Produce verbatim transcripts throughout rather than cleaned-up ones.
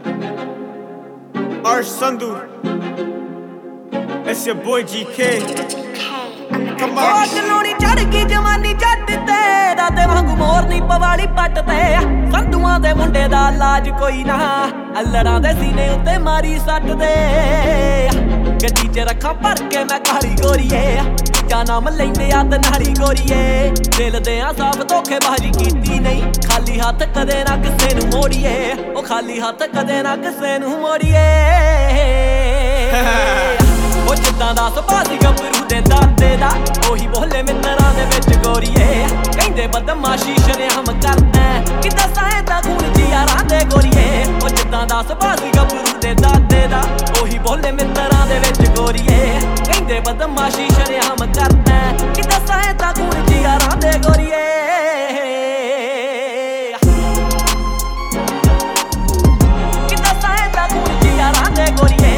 Arsh Sandhu, it's your boy G K. Come on. ਚਲੋਣੀ ਚੜ ਗਈ ਜਵਾਨੀ ਜੱਟ ਤੇ ਦਾਦੇ ਵਾਂਗੂ ਮੋਰਨੀ ਪਵਾਲੀ ਪੱਟ ਤੇ ਸੰਧੂਆਂ ਦੇ ਮੁੰਡੇ ਦਾ ਲਾਜ ਕੋਈ ਨਾ ਅਲੜਾਂ ਦੇ ਸੀਨੇ ਉੱਤੇ ਮਾਰੀ ਸੱਟ ਦੇ ਗੱਡੀ 'ਚ ਰੱਖਾਂ ਭਰ ਕੇ ਮੈਂ ਕਾਲੀ ਗੋਰੀਏ ਜਾਂ ਨਾਮ ਲੈਂਦੇ ਆ ਤਨਾੜੀ ਗੋਰੀਏ ਦਿਲ ਦੇ ਆ ਸਾਫ ਧੋਖੇਬਾਜ਼ੀ ਕੀਤੀ ਨਹੀਂ ਖਾਲੀ ਹੱਥ ਕਦੇ ਨਾ ਕਿਸੇ ਨੂੰ ਮੋੜੀਏ ਉਹ ਖਾਲੀ ਹੱਥ ਕਦੇ ਨਾ ਕਿਸੇ ਨੂੰ ਮੋੜੀਏ ਉਹ ਜਿੱਦਾਂ ਦਾ ਸੁਭਾਅ ਸੀ ਗੱਭਰੂ ਦੇ ਦਾਦੇ ਦਾ ਉਹੀ ਬੋਲੇ ਮਿੱਤਰਾਂ ਦੇ ਵਿੱਚ ਗੋਰੀਏ ਕਹਿੰਦੇ ਬਦਮਾਸ਼ੀ ਸ਼ਰੇਆਮ ਕਰਦਾ ਕਿ ਦੱਸਾਂ ਤਾਂ ਖੂਨ ਜੀ ਯਾਰਾਂ ਦੇ ਗੋਰੀਏ ਉਹ ਜਿੱਦਾਂ ਦਾ ਸੁਭਾਅ ਸੀ ਗੱਭਰੂ ਦੇ ਦਾਦੇ ਦਾ ਉਹੀ ਬੋਲੇ ਮਿੱਤਰਾਂ ਦੇ ਵਿੱਚ ਗੋਰੀਏ ਕਹਿੰਦੇ ਬਦਮਾਸ਼ੀ ਸ਼ਰੇਆਮ ਕਰਦਾ ਕਿ ਦੱਸਾਂ ਤਾਂ ਖੂਨ ਜੀ ਯਾਰਾਂ ਦੇ ਗੋਰੀਏ ਕਿ ਦੱਸਾਂ ਤਾਂ ਖੂਨ ਜੀ ਯਾਰਾਂ ਦੇ ਗੋਰੀਏ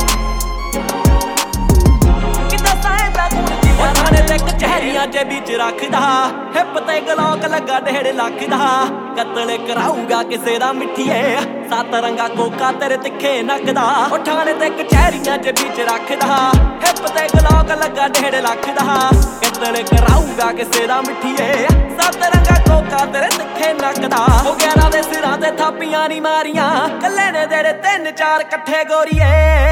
ਕਚਹਿਰੀਆਂ ਜੇ ਵਿੱਚ ਰੱਖਦਾ ਹਿੱਪ ਤੇ ਗਲੋਕ ਲੱਗਾ ਡੇਢ ਲੱਖ ਦਾ ਕਤਲ ਕਰਾਊਗਾ ਕਿਸੇ ਦਾ ਮਿੱਠੀਏ ਸੱਤ ਰੰਗਾ ਕੋਕਾ ਤੇਰੇ ਤਿੱਖੇ ਨੱਕ ਦਾ ਉਹ ਠਾਣੇ ਤੇ ਕਚਹਿਰੀਆਂ ਜੇ ਵਿੱਚ ਰੱਖਦਾ ਹਿੱਪ ਤੇ ਗਲੋਕ ਲੱਗਾ ਡੇਢ ਲੱਖ ਦਾ ਕਤਲ ਕਰਾਊਗਾ ਕਿਸੇ ਦਾ ਮਿੱਠੀਏ ਸੱਤ ਰੰਗਾ ਕੋਕਾ ਤੇਰੇ ਤਿੱਖੇ ਨੱਕ ਦਾ ਉਹ ਗਿਆਰਾਂ ਦੇ ਸਿਰਾਂ ਤੇ ਥਾਪੀਆਂ ਨੀ ਮਾਰੀਆਂ ਕੱਲੇ ਨੇ ਤੇਰੇ ਤਿੰਨ ਚਾਰ ਇਕੱਠੇ ਗੋਰੀਏ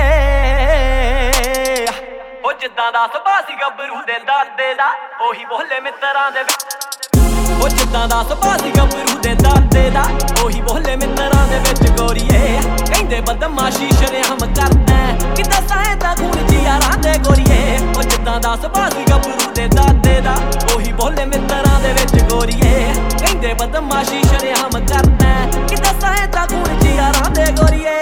ਉਹ ਜਿੱਦਾਂ ਦਾ ਸੁਭਾਅ ਸੀ ਗੱਭਰੂ ਦੇ ਦਾਦੇ ਦਾ ਉਹੀ ਬੋਲੇ ਮਿੱਤਰਾਂ ਦੇ ਉਹ ਜਿੱਦਾਂ ਦਾ ਸੁਭਾਅ ਸੀ ਗੱਭਰੂ ਦੇ ਦਾਦੇ ਦਾ ਉਹੀ ਬੋਲੇ ਮਿੱਤਰਾਂ ਦੇ ਵਿੱਚ ਗੋਰੀਏ ਕਹਿੰਦੇ ਬਦਮਾਸ਼ੀ ਸ਼ਰੇਆਮ ਕਰਦਾ ਕਿ ਦੱਸਾਂ ਤਾਂ ਖੂਨ ਜੀ ਯਾਰਾਂ ਦੇ ਗੋਰੀਏ ਉਹ ਜਿੱਦਾਂ ਦਾ ਸੁਭਾਅ ਸੀ ਗੱਭਰੂ ਦੇ ਦਾਦੇ ਦਾ ਉਹੀ ਬੋਲੇ ਮਿੱਤਰਾਂ ਦੇ ਵਿੱਚ ਗੋਰੀਏ ਕਹਿੰਦੇ ਬਦਮਾਸ਼ੀ ਸ਼ਰੇਆਮ ਕਰਦਾ ਕਿ ਦੱਸਾਂ ਤਾਂ ਖੂਨ ਜੀ ਯਾਰਾਂ ਦੇ ਗੋਰੀਏ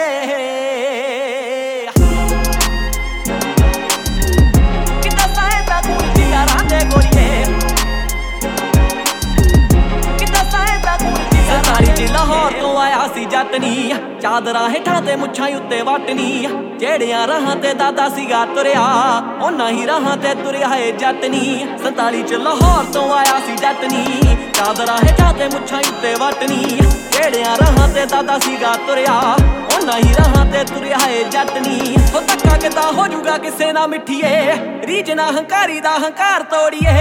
ਲਾਹੌਰ ਤੋਂ ਆਇਆ ਸੀ ਜੱਟਨੀ ਚਾਦਰਾਂ ਹੇਠਾਂ ਤੇ ਮੁੱਛਾਂ ਉੱਤੇ ਵਟਨੀ ਜਿਹੜਿਆਂ ਰਾਹਾਂ ਤੇ ਦਾਦਾ ਸੀਗਾ ਤੁਰਿਆ ਉਹਨਾਂ ਹੀ ਰਾਹਾਂ ਤੇ ਤੁਰਿਆ ਏ ਜੱਟਨੀ ਸੰਤਾਲੀ ਚ ਲਾਹੌਰ ਤੋਂ ਆਇਆ ਸੀ ਜੱਟਨੀ ਚਾਦਰਾਂ ਹੇਠਾਂ ਤੇ ਮੁੱਛਾਂ ਉੱਤੇ ਵਟਨੀ ਜਿਹੜਿਆਂ ਰਾਹਾਂ ਤੇ ਦਾਦਾ ਸੀਗਾ ਤੁਰਿਆ ਉਹਨਾਂ ਹੀ ਰਾਹਾਂ ਤੇ ਤੁਰਿਆ ਏ ਜੱਟਨੀ ਉਹ ਧੱਕਾ ਕਿੱਦਾਂ ਹੋ ਜੂਗਾ ਕਿਸੇ ਨਾਲ ਮਿੱਠੀਏ ਰੀਝ ਨਾ ਹੰਕਾਰੀ ਦਾ ਹੰਕਾਰ ਤੋੜੀਏ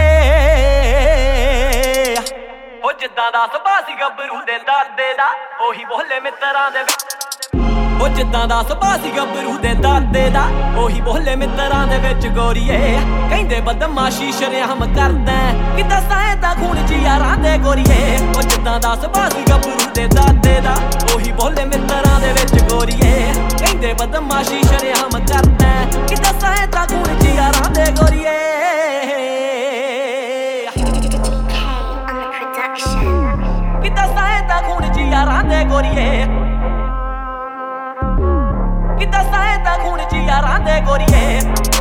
ਉਹ ਜਿੱਦਾਂ ਦਾ ਸੁਭਾਅ ਸੀ ਗੱਭਰੂ ਦੇ ਦਾਦੇ ਦਾ ਉਹੀ ਬੋਲੇ ਮਿੱਤਰਾਂ ਦੇ ਉਹ ਜਿੱਦਾਂ ਦਾ ਸੁਭਾਅ ਸੀ ਗੱਭਰੂ ਦੇ ਦਾਦੇ ਦਾ ਉਹੀ ਬੋਲੇ ਮਿੱਤਰਾਂ ਦੇ ਵਿੱਚ ਗੋਰੀਏ ਕਹਿੰਦੇ ਬਦਮਾਸ਼ੀ ਸ਼ਰੇਆਮ ਕਰਦਾ ਕਿ ਦੱਸਾਂ ਤਾਂ ਖੂਨ ਜੀ ਯਾਰਾਂ ਦੇ ਗੋਰੀਏ ਉਹ ਜਿੱਦਾਂ ਦਾ ਸੁਭਾਅ ਸੀ ਗੱਭਰੂ ਦੇ ਦਾਦੇ ਦਾ ਉਹੀ ਬੋਲੇ ਮਿੱਤਰਾਂ ਦੇ ਵਿੱਚ ਗੋਰੀਏ ਕਹਿੰਦੇ ਬਦਮਾਸ਼ੀ ਸ਼ਰੇਆਮ ਕਰਦਾ ਕਿ ਦੱਸਾਂ ਤਾਂ ਖੂਨ ਜੀ ਯਾਰਾਂ ਦੇ ਗੋਰੀਏ ਖੂਨ ਜੀ ਯਾਰਾਂ ਦੇ ਗੋਰੀਏ ਕਿ ਦੱਸਾਂ ਤਾਂ ਖੂਨ ਜੀ ਯਾਰਾਂ ਦੇ ਗੋਰੀਏ।